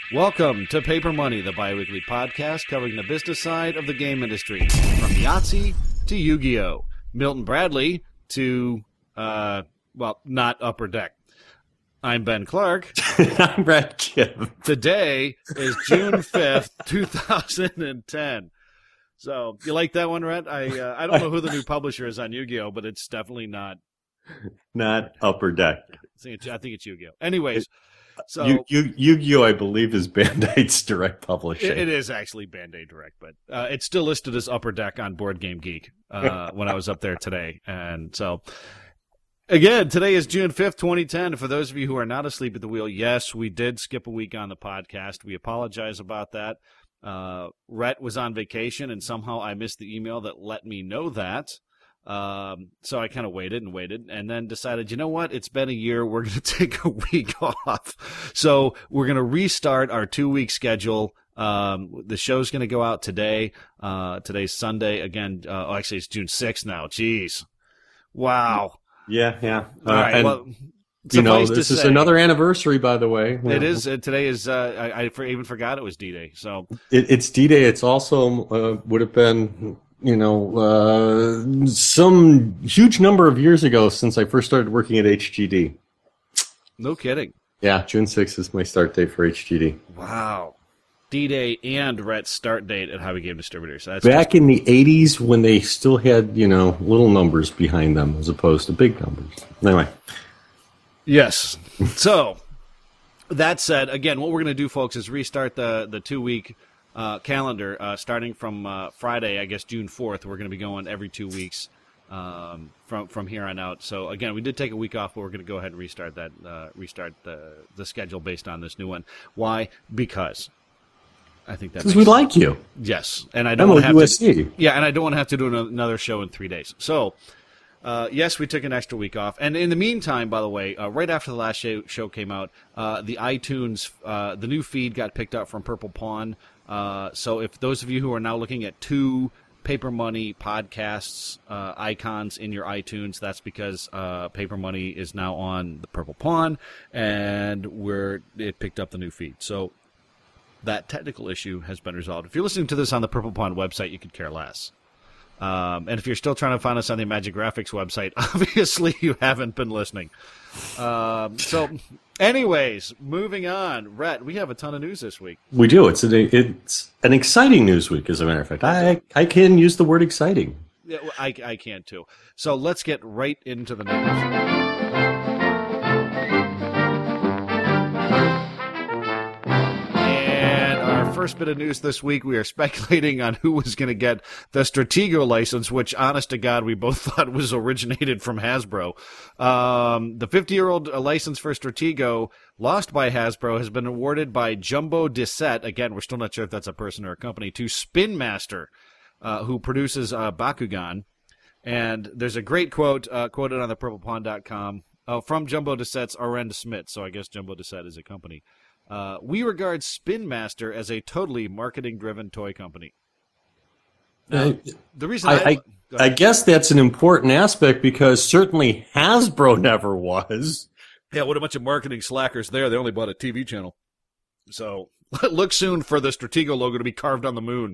Welcome to Paper Money, the bi-weekly podcast covering the business side of the game industry, from Yahtzee to Yu-Gi-Oh!, Milton Bradley to, not Upper Deck. I'm Ben Clark. I'm Brad Kim. Today is June 5th, 2010. So, you like that one, Rhett? I don't know who the new publisher is on Yu-Gi-Oh!, but it's definitely not Upper Deck. I think it's Yu-Gi-Oh! Anyways, so Yu-Gi-Oh! I believe is Bandai's direct publishing. It is actually Bandai Direct, but it's still listed as Upper Deck on Board Game Geek when I was up there today. And so, again, today is June 5th, 2010. For those of you who are not asleep at the wheel, yes, we did skip a week on the podcast. We apologize about that. Rhett was on vacation, and somehow I missed the email that let me know that. So I kind of waited, and then decided, you know what? It's been a year. We're going to take a week off. So we're going to restart our 2-week schedule. The show's going to go out today. Today's Sunday. Again, actually, it's June 6th now. Jeez. Wow. Yeah. All right. Well, this is another anniversary, by the way. It is. Today is, I even forgot it was D-Day. So it's D-Day. It's also, would have been, some huge number of years ago since I first started working at HGD. No kidding. Yeah, June 6th is my start date for HGD. Wow. D-Day and Rhett's start date at Hobby Game Distributors. So that's back in the 80s when they still had, little numbers behind them as opposed to big numbers. Anyway. Yes. So, that said, again, what we're going to do, folks, is restart the 2-week calendar starting from Friday, I guess June 4th. We're going to be going every 2 weeks from here on out. So, again, we did take a week off, but we're going to go ahead and restart the schedule based on this new one. Why? Because I think that because we like you. Yes, and I don't want to have USC. to. Yeah, and I don't want to have to do another show in 3 days. So, yes, we took an extra week off, and in the meantime, by the way, right after the last show came out, the iTunes, the new feed got picked up from Purple Pawn. So, if those of you who are now looking at 2 Paper Money podcasts icons in your iTunes, that's because Paper Money is now on the Purple Pawn, and it picked up the new feed. So, that technical issue has been resolved. If you're listening to this on the Purple Pond website, you could care less. And if you're still trying to find us on the Magic Graphics website, obviously you haven't been listening. So, anyways, moving on. Rhett, we have a ton of news this week. We do. It's an exciting news week, as a matter of fact. I can use the word exciting. Yeah, I can too. So let's get right into the news. First bit of news this week, we are speculating on who was going to get the Stratego license, which, honest to God, we both thought was originated from Hasbro. The 50-year-old license for Stratego, lost by Hasbro, has been awarded by Jumbo Disset. Again, we're still not sure if that's a person or a company, to Spin Master, who produces Bakugan. And there's a great quote quoted on the purplepond.com from Jumbo Disset's Arend Smith. So I guess Jumbo Disset is a company. We regard Spin Master as a totally marketing-driven toy company. Now, the reason I guess that's an important aspect because certainly Hasbro never was. Yeah, what a bunch of marketing slackers there. They only bought a TV channel. So look soon for the Stratego logo to be carved on the moon.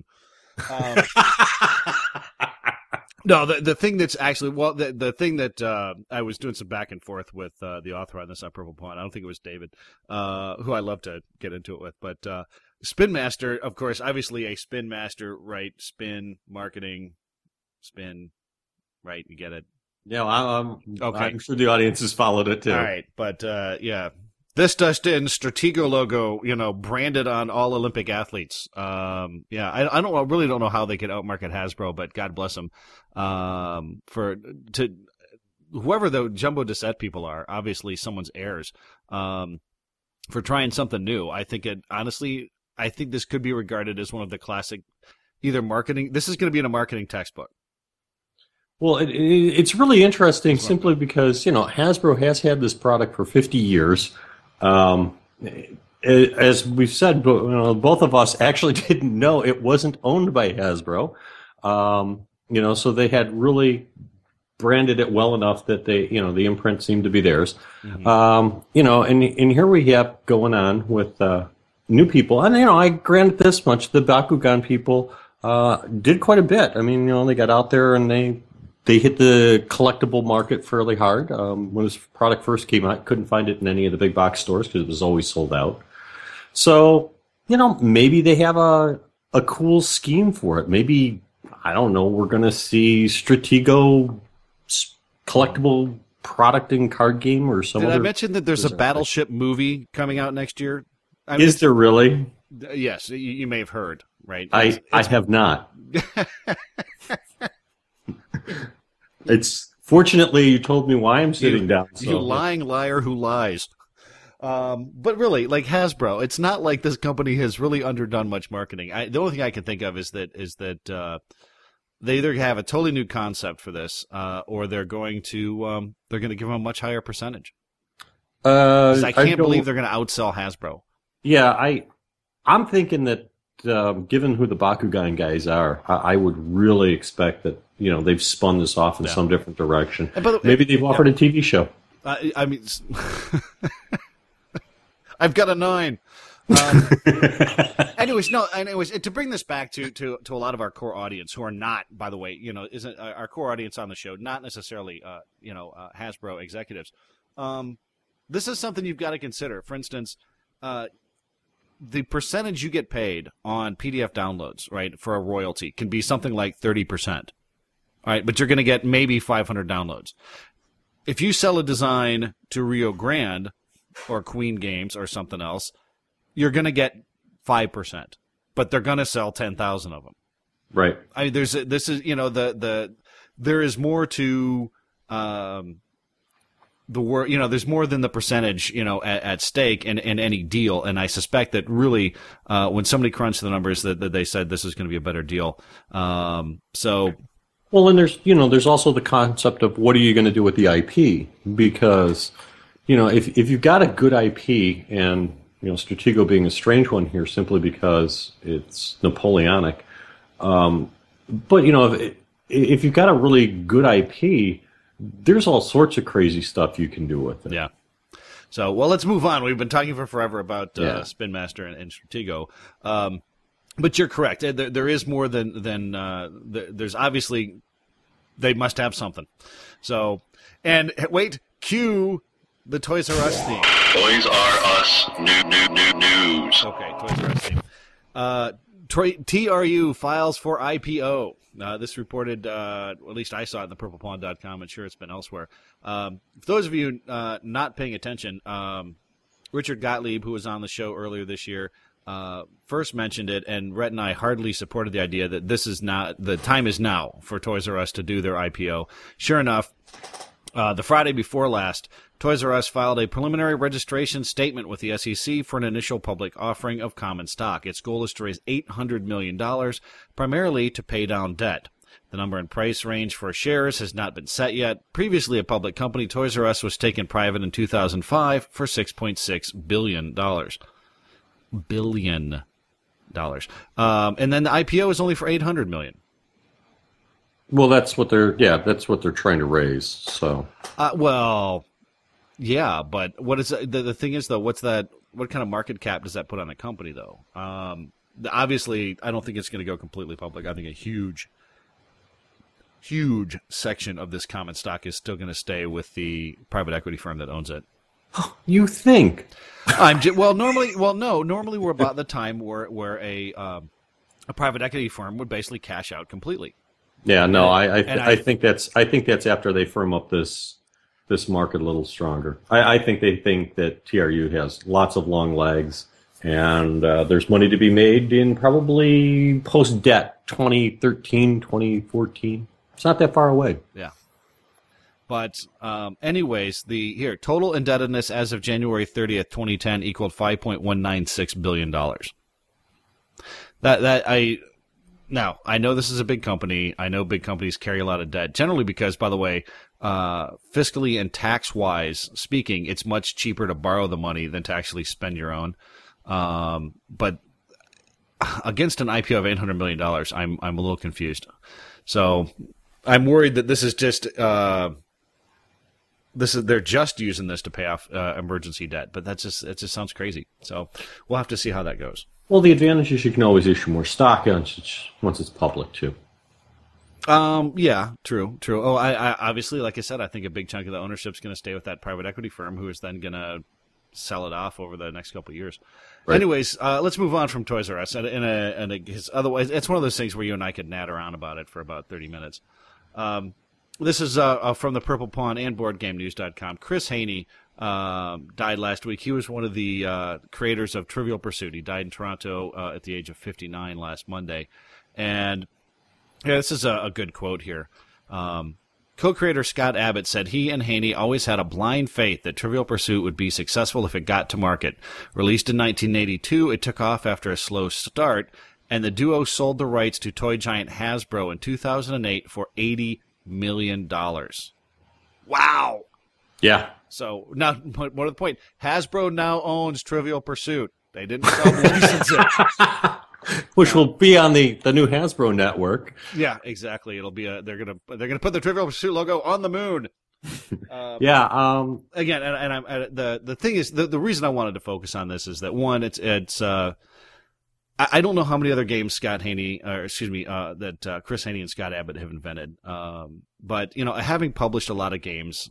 No, the thing that's actually, the thing that I was doing some back and forth with the author on this on Purple Pawn. I don't think it was David, who I love to get into it with. But Spin Master, of course, obviously a Spin Master, right? Spin, marketing, spin, right? You get it? Yeah, okay. I'm sure the audience has followed it too. All right, but yeah. This Dustin Stratego logo, branded on all Olympic athletes. I really don't know how they could outmarket Hasbro, but God bless them. Whoever the Jumbo Disset people are, obviously someone's heirs, for trying something new. I think this could be regarded as one of the classic, either marketing. This is going to be in a marketing textbook. Well, it's really interesting simply because, Hasbro has had this product for 50 years. As we've said, both of us actually didn't know it wasn't owned by Hasbro. So they had really branded it well enough that they, the imprint seemed to be theirs. Mm-hmm. And here we have going on with new people, and I grant this much: the Bakugan people did quite a bit. I mean, they got out there and they hit the collectible market fairly hard. When this product first came out, couldn't find it in any of the big box stores because it was always sold out. So, maybe they have a cool scheme for it. Maybe, I don't know, we're going to see Stratego collectible product and card game or some. Did I mention that there's a Battleship movie coming out next year? Is there really? Yes, you may have heard, right? I have not. It's fortunately you told me why I'm sitting down. So. You lying liar who lies. But really, like Hasbro, it's not like this company has really underdone much marketing. The only thing I can think of is that they either have a totally new concept for this, or they're going to give them a much higher percentage. I can't believe they're going to outsell Hasbro. Yeah, I'm thinking that given who the Bakugan guys are, I would really expect that they've spun this off in some different direction. Maybe they've offered a TV show. I mean, I've got a 9. Anyways, to bring this back to a lot of our core audience who are not, by the way, isn't our core audience on the show, not necessarily, Hasbro executives. This is something you've got to consider. For instance, the percentage you get paid on PDF downloads, right, for a royalty can be something like 30%. All right, but you're going to get maybe 500 downloads. If you sell a design to Rio Grande or Queen Games or something else, you're going to get 5%, but they're going to sell 10,000 of them. Right. I mean, there is more to the word. There's more than the percentage, at stake in any deal. And I suspect that really, when somebody crunched the numbers, that they said this is going to be a better deal. Well, and there's also the concept of what are you going to do with the IP? Because, if you've got a good IP, and Stratego being a strange one here simply because it's Napoleonic, but if you've got a really good IP, there's all sorts of crazy stuff you can do with it. Yeah. So, let's move on. We've been talking for forever about Spin Master and Stratego. But you're correct. There is more than there's obviously they must have something. So, and wait, cue the Toys R Us theme. Toys R Us news. Okay, Toys R Us theme. TRU files for IPO. This reported, at least I saw it in the purplepond.com. I'm sure it's been elsewhere. For those of you not paying attention, Richard Gottlieb, who was on the show earlier this year, first mentioned it, and Rhett and I heartily supported the idea that the time is now for Toys R Us to do their IPO. Sure enough, the Friday before last, Toys R Us filed a preliminary registration statement with the SEC for an initial public offering of common stock. Its goal is to raise $800 million, primarily to pay down debt. The number and price range for shares has not been set yet. Previously a public company, Toys R Us was taken private in 2005 for $6.6 billion. Billion dollars. And then the IPO is only for $800 million. Well, that's what they're trying to raise. So, yeah, but what is the thing is though? What kind of market cap does that put on a company though? Obviously, I don't think it's going to go completely public. I think a huge section of this common stock is still going to stay with the private equity firm that owns it. You think? Normally we're about the time where a private equity firm would basically cash out completely. Yeah, no, I think that's after they firm up this market a little stronger. I think they think that TRU has lots of long legs, and there's money to be made in probably post-debt 2013, 2014. It's not that far away. Yeah. But anyways, total indebtedness as of January 30th, 2010 equaled $5.196 billion. Now, I know this is a big company. I know big companies carry a lot of debt, generally because, by the way, fiscally and tax-wise speaking, it's much cheaper to borrow the money than to actually spend your own. But against an IPO of $800 million, I'm a little confused. So I'm worried that this is just they're just using this to pay off emergency debt, but it just sounds crazy. So we'll have to see how that goes. Well, the advantage is you can always issue more stock once it's public too. Yeah, true. Oh, I obviously, like I said, I think a big chunk of the ownership's going to stay with that private equity firm, who is then going to sell it off over the next couple of years. Right. Anyways, let's move on from Toys R Us. Otherwise, it's one of those things where you and I could nat around about it for about 30 minutes. This is from the Purple Pawn and BoardGameNews.com. Chris Haney died last week. He was one of the creators of Trivial Pursuit. He died in Toronto at the age of 59 last Monday. And yeah, this is a good quote here. Co-creator Scott Abbott said he and Haney always had a blind faith that Trivial Pursuit would be successful if it got to market. Released in 1982, it took off after a slow start, and the duo sold the rights to toy giant Hasbro in 2008 for $80 million. Wow! Yeah. So, now, more to the point, Hasbro now owns Trivial Pursuit. They didn't sell the license it. Which will be on the new Hasbro network. Yeah, exactly. It'll be they're gonna put the Trivial Pursuit logo on the moon. Yeah. Again, and I'm the thing is the reason I wanted to focus on this is that one, it's I don't know how many other games Chris Haney and Scott Abbott have invented. But having published a lot of games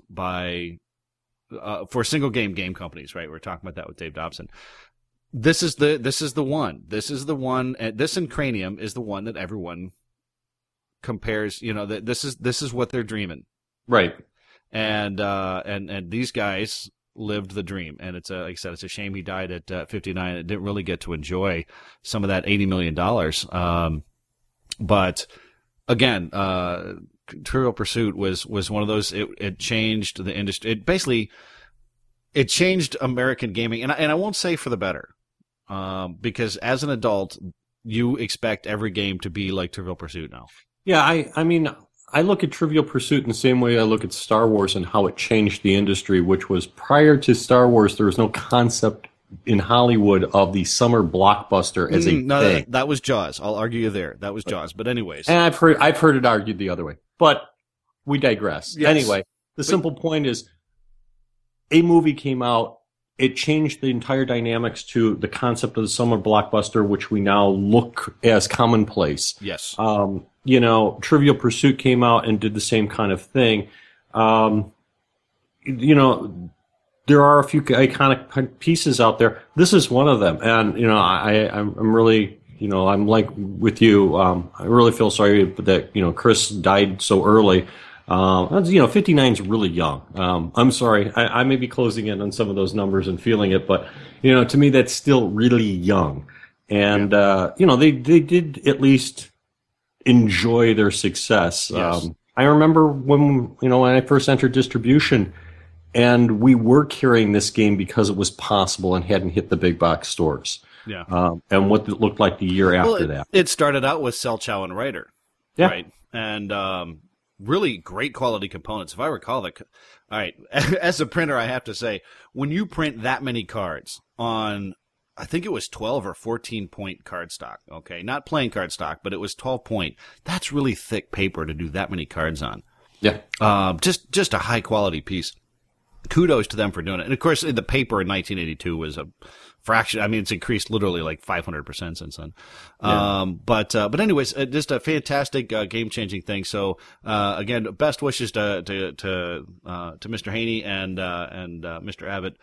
for single game companies, right? We're talking about that with Dave Dobson. This is the one. This is the one. This and Cranium is the one that everyone compares. This is what they're dreaming, right? And these guys lived the dream. And like I said, it's a shame he died at 59. It didn't really get to enjoy some of that $80 million. But again, Trivial Pursuit was one of those. It changed the industry. It changed American gaming, and I won't say for the better. Because as an adult, you expect every game to be like Trivial Pursuit now. Yeah, I mean, I look at Trivial Pursuit in the same way I look at Star Wars and how it changed the industry, which was prior to Star Wars, there was no concept in Hollywood of the summer blockbuster as a thing. That was Jaws. I'll argue you there. That was Jaws. But anyways. And I've heard it argued the other way. But we digress. Yes. Anyway, simple point is a movie came out. It changed the entire dynamics to the concept of the summer blockbuster, which we now look as commonplace. Yes. Trivial Pursuit came out and did the same kind of thing. There are a few iconic pieces out there. This is one of them. And, I'm really, I'm like with you. I really feel sorry that, Chris died so early. 59 is really young. I'm sorry. I may be closing in on some of those numbers and feeling it, but, to me, that's still really young. And, they did at least enjoy their success. Yes. I remember when I first entered distribution and we were carrying this game because it was possible and hadn't hit the big box stores. Yeah. And what it looked like the year after that. It started out with Cell Chow and Ryder. Yeah. Right. And, really great quality components. If I recall all right, as a printer, I have to say, when you print that many cards on, I think it was 12 or 14 point cardstock, okay? Not playing cardstock, but it was 12 point. That's really thick paper to do that many cards on. Yeah. Just a high quality piece. Kudos to them for doing it. And of course, the paper in 1982 was a fraction. I mean, it's increased literally like 500% since then. Yeah. But anyways, just a fantastic game changing thing. So again, best wishes to Mr. Haney and Mr. Abbott.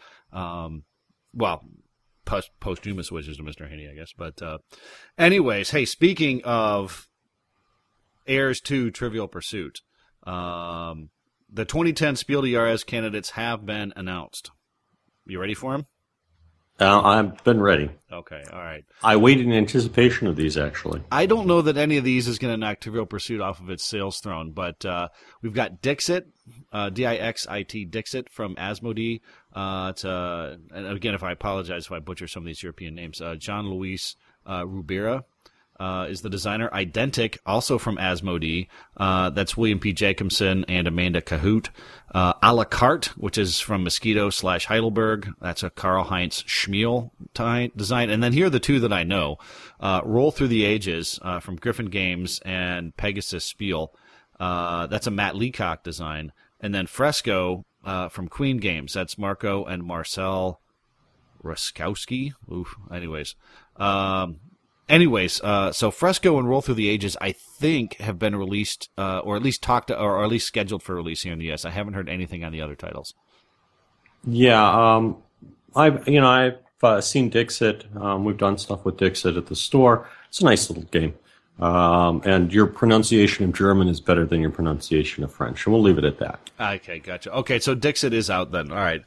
Posthumous wishes to Mr. Haney, I guess. But anyways, hey, speaking of heirs to Trivial Pursuit, the 2010 Spiel des Jahres candidates have been announced. You ready for them? I've been ready. Okay, all right. I waited in anticipation of these, actually. I don't know that any of these is going to knock Trivial Pursuit off of its sales throne, but we've got Dixit, Dixit, Dixit from Asmodee. And again, if I apologize if I butcher some of these European names, John Luis Rubira is the designer. Identic, also from Asmodee. That's William P. Jacobson and Amanda Cahoot. A la carte, which is from Mosquito/Heidelberg. That's a Karl-Heinz Schmiel design. And then here are the two that I know. Roll Through the Ages from Griffin Games and Pegasus Spiel. That's a Matt Leacock design. And then Fresco from Queen Games. That's Marco and Marcel Ruskowski. Oof. So Fresco and Roll Through the Ages, I think, have been released, or at least or at least scheduled for release here in the US. I haven't heard anything on the other titles. Yeah, I've seen Dixit. We've done stuff with Dixit at the store. It's a nice little game. And your pronunciation of German is better than your pronunciation of French, and we'll leave it at that. Okay, gotcha. Okay, so Dixit is out then. All right.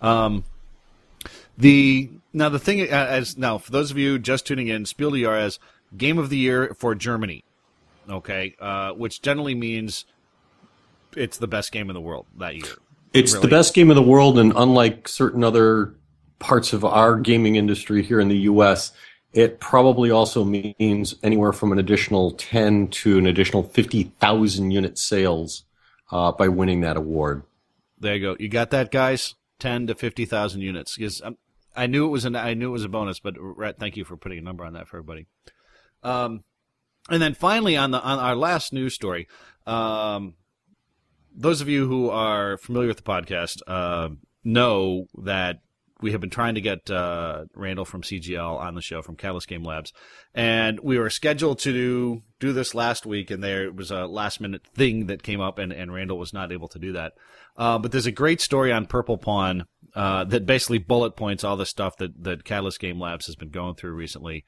The thing for those of you just tuning in, Spiel des Jahres, Game of the Year for Germany. Okay, which generally means it's the best game in the world that year. It's really the best game in the world, and unlike certain other parts of our gaming industry here in the U.S., it probably also means anywhere from an additional 10 to an additional 50,000 unit sales by winning that award. There you go. You got that, guys? 10 to 50,000 units. Because I knew it was a bonus, but Rhett, thank you for putting a number on that for everybody. And then finally, on our last news story, those of you who are familiar with the podcast know that we have been trying to get Randall from CGL on the show from Catalyst Game Labs, and we were scheduled to do this last week, and there was a last-minute thing that came up, and Randall was not able to do that. But there's a great story on Purple Pawn that basically bullet points all the stuff that Catalyst Game Labs has been going through recently.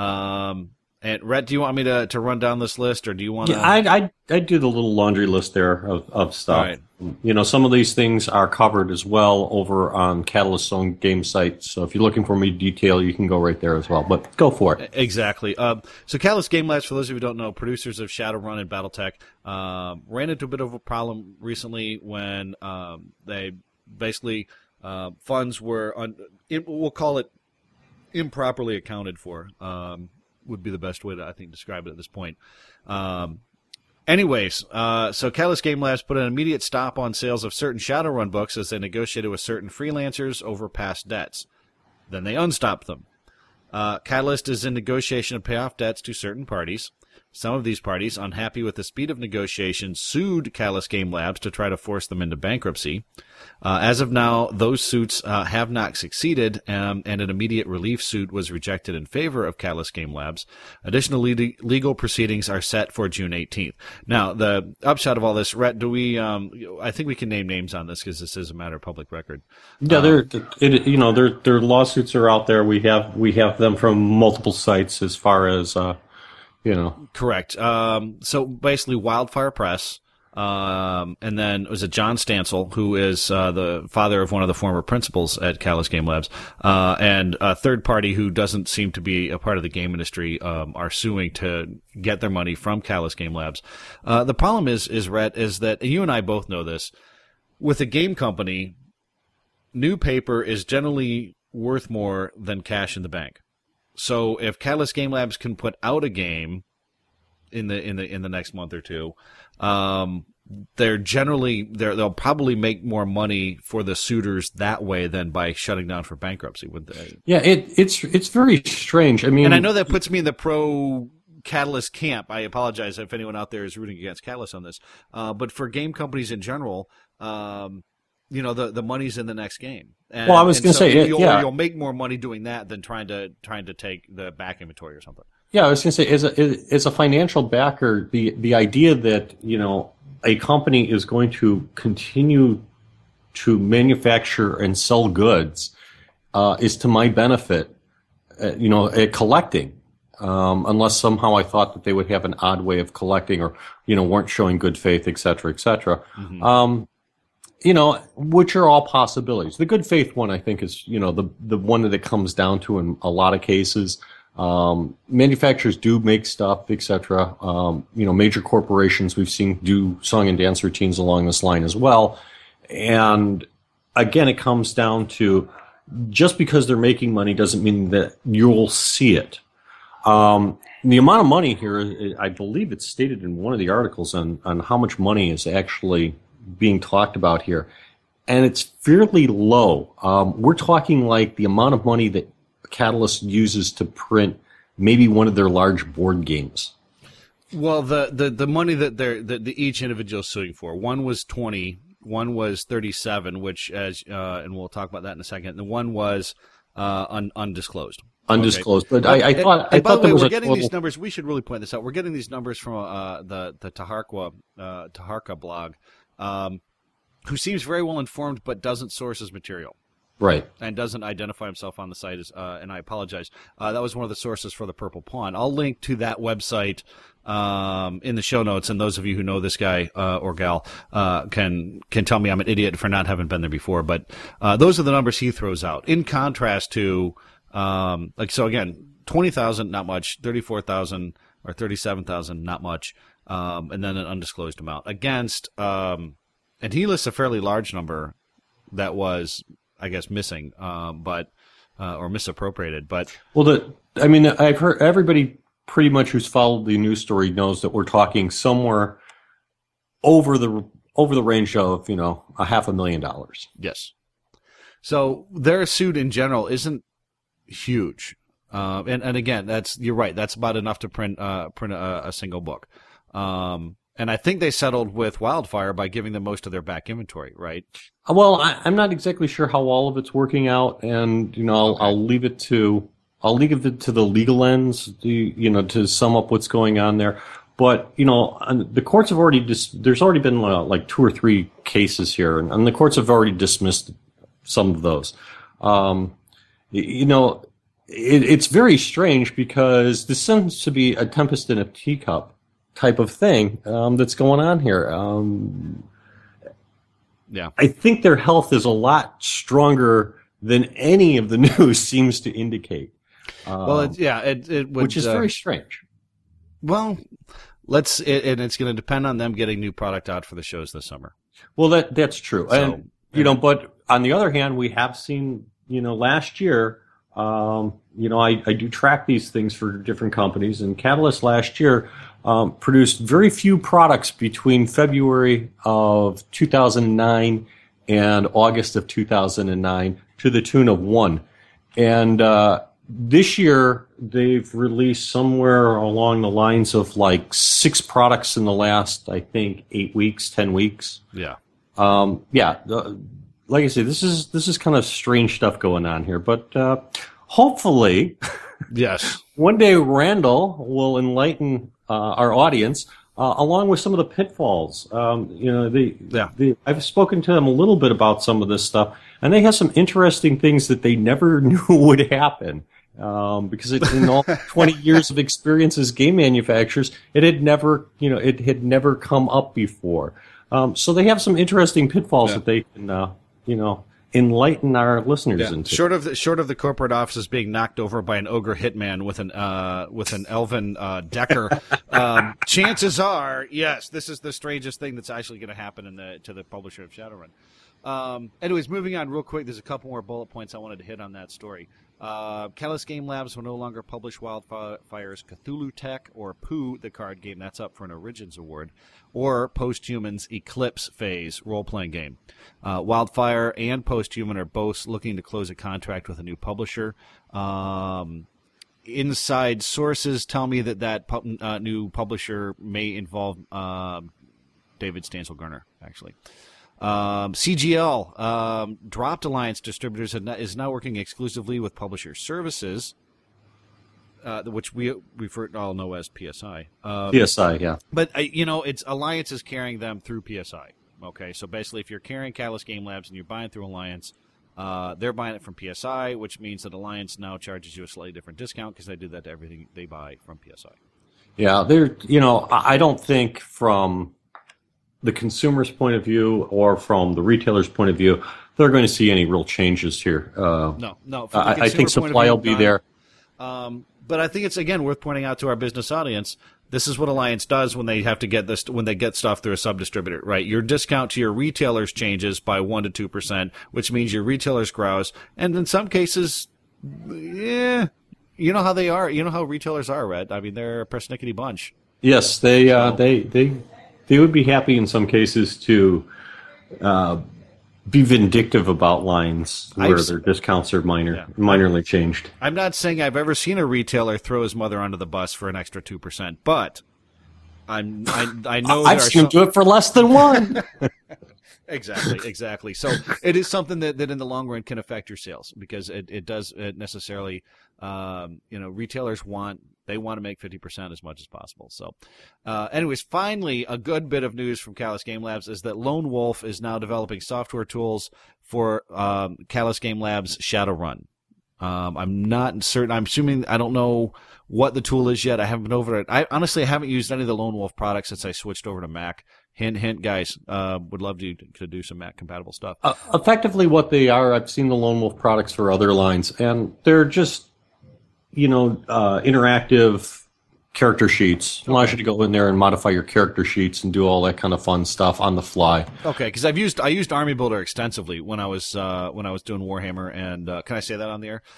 And Rhett, do you want me to run down this list, or do you want to? Yeah, I'd do the little laundry list there of stuff. All right. You know, some of these things are covered as well over on Catalyst's own game site. So if you're looking for me detail, you can go right there as well. But go for it. Exactly. So Catalyst Game Labs, for those of you who don't know, producers of Shadowrun and BattleTech, ran into a bit of a problem recently when they basically funds were we'll call it improperly accounted for. Would be the best way to, I think, describe it at this point. So Catalyst Game Labs put an immediate stop on sales of certain Shadowrun books as they negotiated with certain freelancers over past debts. Then they unstopped them. Catalyst is in negotiation to pay off debts to certain parties. Some of these parties, unhappy with the speed of negotiation, sued Catalyst Game Labs to try to force them into bankruptcy. As of now, those suits have not succeeded, and an immediate relief suit was rejected in favor of Catalyst Game Labs. Additional legal proceedings are set for June 18th. Now, the upshot of all this, Rhett, do we? I think we can name names on this because this is a matter of public record. Yeah, their lawsuits are out there. We have them from multiple sites as far as. Correct. So basically, Wildfire Press, and then was it John Stansel, who is the father of one of the former principals at Catalyst Game Labs, and a third party who doesn't seem to be a part of the game industry, are suing to get their money from Catalyst Game Labs. The problem is Rhett, is that, and you and I both know this, with a game company, new paper is generally worth more than cash in the bank. So if Catalyst Game Labs can put out a game in the next month or two, they'll probably make more money for the suitors that way than by shutting down for bankruptcy, would they? Yeah, it's very strange. I mean, and I know that puts me in the pro Catalyst camp. I apologize if anyone out there is rooting against Catalyst on this, but for game companies in general, the money's in the next game. And, well, I was going to say, you'll make more money doing that than trying to take the back inventory or something. Yeah, I was going to say, as a financial backer, the idea that a company is going to continue to manufacture and sell goods is to my benefit. Collecting, unless somehow I thought that they would have an odd way of collecting or weren't showing good faith, et cetera, et cetera. Mm-hmm. Which are all possibilities. The good faith one, I think, is, the one that it comes down to in a lot of cases. Manufacturers do make stuff, et cetera. Major corporations we've seen do song and dance routines along this line as well. And again, it comes down to just because they're making money doesn't mean that you'll see it. The amount of money here, I believe it's stated in one of the articles on how much money is actually being talked about here, and it's fairly low. We're talking like the amount of money that Catalyst uses to print maybe one of their large board games. Well, the money that each individual is suing for, one was 20 One was 37, which and we'll talk about that in a second. The one was undisclosed. Undisclosed, Okay. but I thought. By the way, there was we're a getting total... these numbers. We should really point this out. We're getting these numbers from the Taharka blog, who seems very well informed but doesn't source his material. Right. And doesn't identify himself on the site as, and I apologize. That was one of the sources for the Purple Pawn. I'll link to that website in the show notes, and those of you who know this guy or gal can tell me I'm an idiot for not having been there before. But those are the numbers he throws out. In contrast to, so again, 20,000, not much. 34,000 or 37,000, not much. And then an undisclosed amount against, and he lists a fairly large number that was, I guess, missing, or misappropriated. But I've heard everybody pretty much who's followed the news story knows that we're talking somewhere over the range of $500,000. Yes. So their suit in general isn't huge, and again, you're right. That's about enough to print a single book. And I think they settled with Wildfire by giving them most of their back inventory, right? Well, I'm not exactly sure how all of it's working out, and I'll leave it to the legal ends, to sum up what's going on there. But the courts have already there's already been like 2 or 3 cases here, and the courts have already dismissed some of those. It's very strange because this seems to be a tempest in a teacup type of thing that's going on here. Yeah, I think their health is a lot stronger than any of the news seems to indicate. It would, which is very strange. Well, and it's going to depend on them getting new product out for the shows this summer. Well, that's true, and but on the other hand, we have seen, last year. I do track these things for different companies, and Catalyst last year produced very few products between February of 2009 and August of 2009 to the tune of 1. And this year they've released somewhere along the lines of like 6 products in the last, I think, 8 weeks, 10 weeks. Yeah. Like I say, this is kind of strange stuff going on here, but hopefully, yes, one day Randall will enlighten our audience along with some of the pitfalls. I've spoken to them a little bit about some of this stuff, and they have some interesting things that they never knew would happen. Because in all 20 years of experience as game manufacturers, it had never come up before. So they have some interesting pitfalls that they can, enlighten our listeners into. Short of the corporate offices being knocked over by an ogre hitman with an elven Decker, chances are, yes, this is the strangest thing that's actually going to happen to the publisher of Shadowrun. Anyways, moving on real quick. There's a couple more bullet points I wanted to hit on that story. Catalyst Game Labs will no longer publish Wildfire's Cthulhu Tech or Pooh, the card game that's up for an Origins Award, or Posthuman's Eclipse Phase role-playing game. Wildfire and Posthuman are both looking to close a contract with a new publisher. Inside sources tell me that new publisher may involve David Stansel-Garner, actually. CGL dropped Alliance Distributors and is now working exclusively with Publisher Services, which we all know as PSI. PSI, yeah. But it's Alliance is carrying them through PSI. Okay, so basically, if you're carrying Catalyst Game Labs and you're buying through Alliance, they're buying it from PSI, which means that Alliance now charges you a slightly different discount because they do that to everything they buy from PSI. Yeah, I don't think from the consumer's point of view or from the retailer's point of view, they're going to see any real changes here. No. I think supply will be there. But I think it's, again, worth pointing out to our business audience, this is what Alliance does when they have to get this, when they get stuff through a sub-distributor, right? Your discount to your retailers changes by 1% to 2%, which means your retailers grows. And in some cases, you know how they are. You know how retailers are, Red. I mean, they're a persnickety bunch. Yes, they would be happy in some cases to be vindictive about lines where their discounts are minorly changed. I'm not saying I've ever seen a retailer throw his mother under the bus for an extra 2%, but I know I've there are seen him do it for less than one. Exactly. So it is something that in the long run can affect your sales because it does necessarily, retailers want to make 50% as much as possible. So, anyways, finally, a good bit of news from Callous Game Labs is that Lone Wolf is now developing software tools for Callous Game Labs Shadowrun. I'm not certain. I'm assuming I don't know what the tool is yet. I haven't been over it. I honestly haven't used any of the Lone Wolf products since I switched over to Mac. Hint, hint, guys. Would love to do some Mac compatible stuff. Effectively, what they are, I've seen the Lone Wolf products for other lines, and they're just, interactive character sheets. Allows you to go in there and modify your character sheets and do all that kind of fun stuff on the fly. Okay, because I used Army Builder extensively when I was doing Warhammer, and can I say that on the air?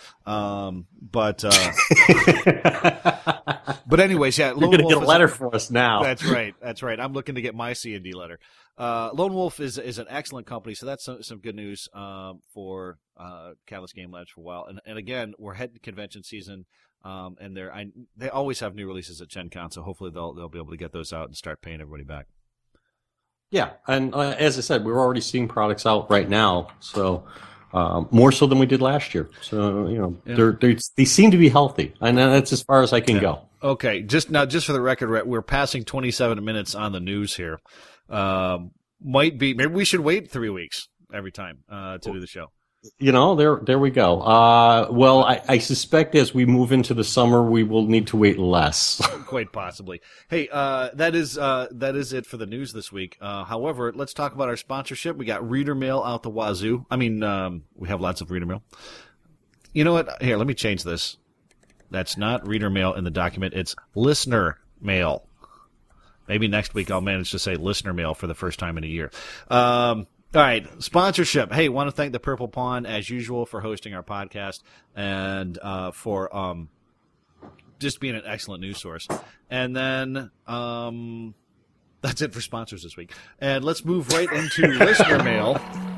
But anyways, yeah, You're going to get a letter for us now. That's right. I'm looking to get my C&D letter. Lone Wolf is an excellent company, so that's some good news for Callous Game Labs for a while. And again, we're heading to convention season. And they always have new releases at Gen Con, so hopefully they'll be able to get those out and start paying everybody back. Yeah, and as I said, we're already seeing products out right now, so more so than we did last year. So they seem to be healthy, and that's as far as I can go. Okay, just for the record, we're passing 27 minutes on the news here. Maybe we should wait 3 weeks every time to do the show. There we go. Well, I suspect as we move into the summer, we will need to wait less. Quite possibly. Hey, that is it for the news this week. However, let's talk about our sponsorship. We got reader mail out the wazoo. I mean, we have lots of reader mail. You know what? Here, let me change this. That's not reader mail in the document. It's listener mail. Maybe next week I'll manage to say listener mail for the first time in a year. All right, sponsorship. Hey, want to thank the Purple Pawn, as usual, for hosting our podcast and for just being an excellent news source. And then that's it for sponsors this week. And let's move right into listener mail.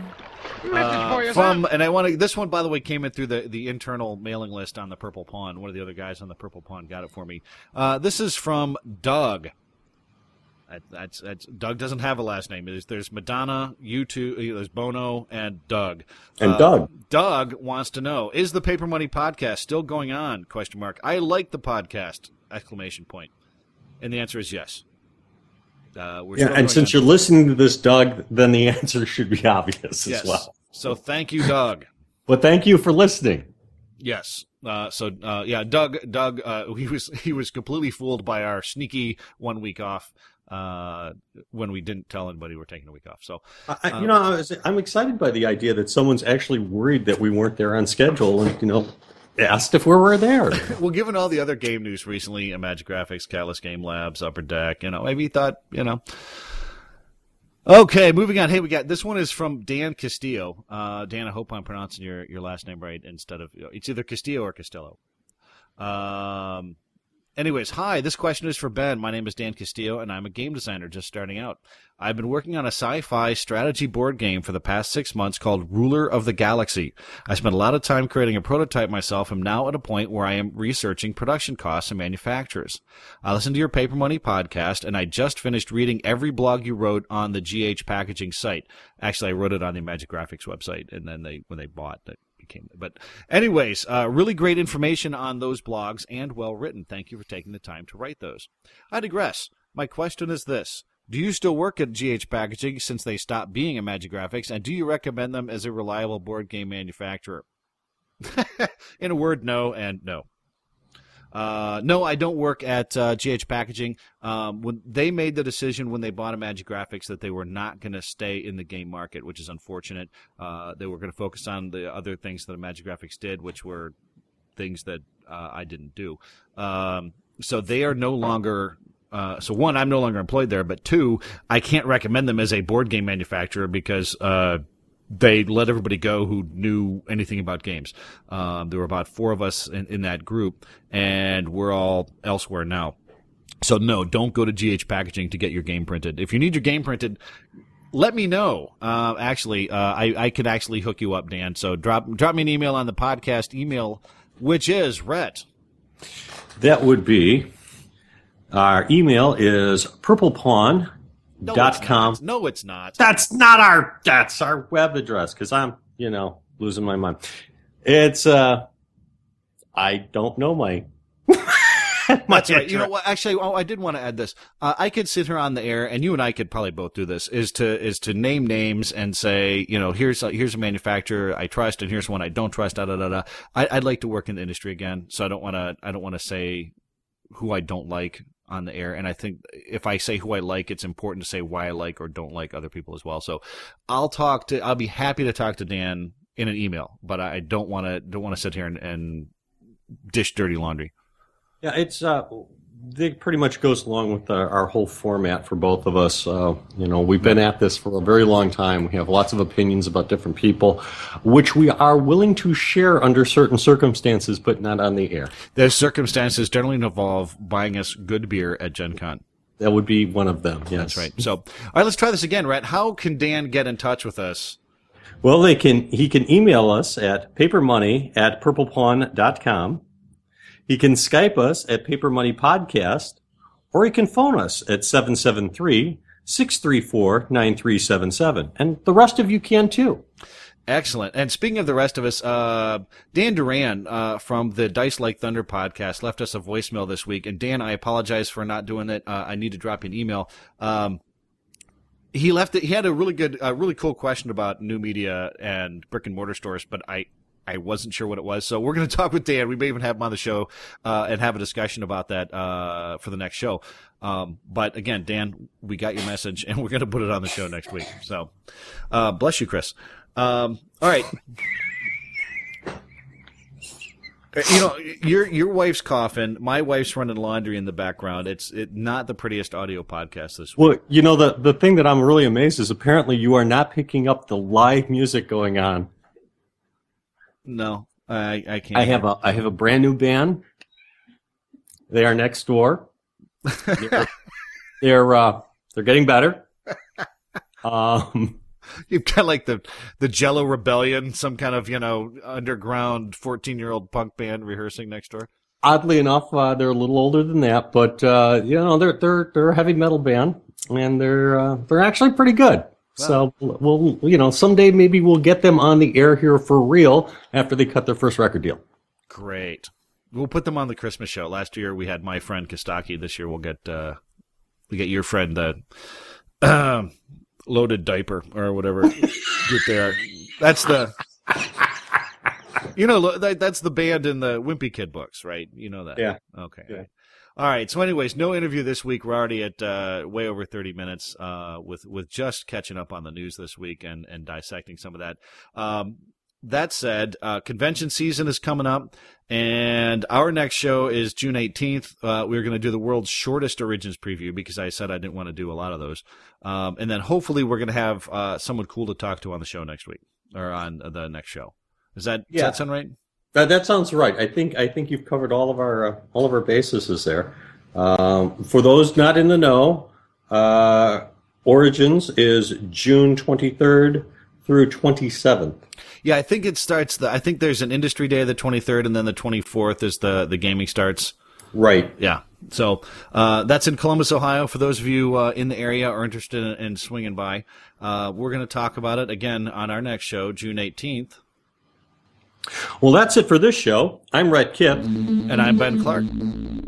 This one, by the way, came in through the internal mailing list on the Purple Pawn. One of the other guys on the Purple Pawn got it for me. This is from Doug. That's Doug doesn't have a last name. There's Madonna, U2, there's Bono, and Doug. Doug wants to know, is the Paper Money podcast still going on? ? I like the podcast! ! And the answer is yes. And since you're listening to this, Doug, then the answer should be obvious as well. So thank you, Doug. Well, thank you for listening. Yes. Doug, he was completely fooled by our sneaky 1 week off. When we didn't tell anybody we're taking a week off. So, I'm excited by the idea that someone's actually worried that we weren't there on schedule and, asked if we were there. Well, given all the other game news recently, Magic Graphics, Callous Game Labs, Upper Deck, maybe he thought, Okay, moving on. Hey, we got, this one is from Dan Castillo. Dan, I hope I'm pronouncing your last name right instead of, it's either Castillo or Costello. Anyways, hi, this question is for Ben. My name is Dan Castillo, and I'm a game designer just starting out. I've been working on a sci-fi strategy board game for the past 6 months called Ruler of the Galaxy. I spent a lot of time creating a prototype myself and am now at a point where I am researching production costs and manufacturers. I listened to your Paper Money podcast, and I just finished reading every blog you wrote on the GH Packaging site. Actually, I wrote it on the Magic Graphics website, and then when they bought it. But anyways, really great information on those blogs and well written. Thank you for taking the time to write those. I digress. My question is this. Do you still work at GH Packaging since they stopped being a Magic Graphics, and do you recommend them as a reliable board game manufacturer? In a word, no and no. No, I don't work at GH Packaging. When they made the decision when they bought a Magic Graphics that they were not going to stay in the game market, which is unfortunate. They were going to focus on the other things that a Magic Graphics did, which were things that I didn't do. So they are no longer... so one, I'm no longer employed there, but two, I can't recommend them as a board game manufacturer because... they let everybody go who knew anything about games. There were about 4 of us in that group, and we're all elsewhere now. So no, don't go to GH Packaging to get your game printed. If you need your game printed, let me know. I could actually hook you up, Dan. So drop me an email on the podcast email, which is Rhett. That would be Our email is purplepawn.com. No, it's not. That's our web address, because I'm, losing my mind. It's, I don't know my That's right. You know what? Actually, I did want to add this. I could sit here on the air, and you and I could probably both do this. Is to name names and say, here's a manufacturer I trust, and here's one I don't trust. I'd like to work in the industry again, so I don't want to say who I don't like on the air. And I think if I say who I like, it's important to say why I like or don't like other people as well. So I'll be happy to talk to Dan in an email, but I don't want to sit here and dish dirty laundry. Yeah, it pretty much goes along with our whole format for both of us. We've been at this for a very long time. We have lots of opinions about different people, which we are willing to share under certain circumstances, but not on the air. Those circumstances generally involve buying us good beer at Gen Con. That would be one of them, yes. That's right. So, all right, let's try this again, Rhett. How can Dan get in touch with us? Well, he can email us at papermoney@purplepawn.com. He can Skype us at Paper Money Podcast, or he can phone us at 773-634-9377. And the rest of you can too. Excellent. And speaking of the rest of us, Dan Duran from the Dice Like Thunder podcast left us a voicemail this week. And Dan, I apologize for not doing it. I need to drop you an email. He left it. He had a really cool question about new media and brick and mortar stores, but I wasn't sure what it was. So we're going to talk with Dan. We may even have him on the show and have a discussion about that for the next show. But again, Dan, we got your message, and we're going to put it on the show next week. So bless you, Chris. All right. Your wife's coughing. My wife's running laundry in the background. It's not the prettiest audio podcast this week. Well, the thing that I'm really amazed is apparently you are not picking up the live music going on. No, I can't. I have a brand new band. They are next door. They're getting better. You've got like the Jello Rebellion, some kind of underground 14-year-old punk band rehearsing next door. Oddly enough, they're a little older than that, but they're a heavy metal band, and they're actually pretty good. So we'll someday maybe we'll get them on the air here for real after they cut their first record deal. Great. We'll put them on the Christmas show. Last year we had my friend Kostaki. This year we'll get your friend the Loaded Diaper or whatever. Get there. That's the that's the band in the Wimpy Kid books, right? You know that. Yeah. Okay. Yeah. All right. So, anyways, no interview this week. We're already at way over 30 minutes with just catching up on the news this week and dissecting some of that. That said, convention season is coming up, and our next show is June 18th. We're going to do the world's shortest Origins preview because I said I didn't want to do a lot of those. And then hopefully we're going to have someone cool to talk to on the show next week or on the next show. Does that sound right? That sounds right. I think you've covered all of our bases there. For those not in the know, Origins is June 23rd through 27th. Yeah, I think it starts. I think there's an industry day the 23rd, and then the 24th is the gaming starts. Right. Yeah. So that's in Columbus, Ohio. For those of you in the area or interested in swinging by, we're going to talk about it again on our next show, June 18th. Well, that's it for this show. I'm Rhett Kipp. And I'm Ben Clark. Are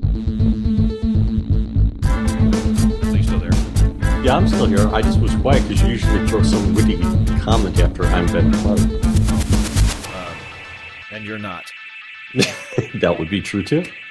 you still there? Yeah, I'm still here. I just was quiet because you usually throw some witty comment after I'm Ben Clark. And you're not. That would be true, too.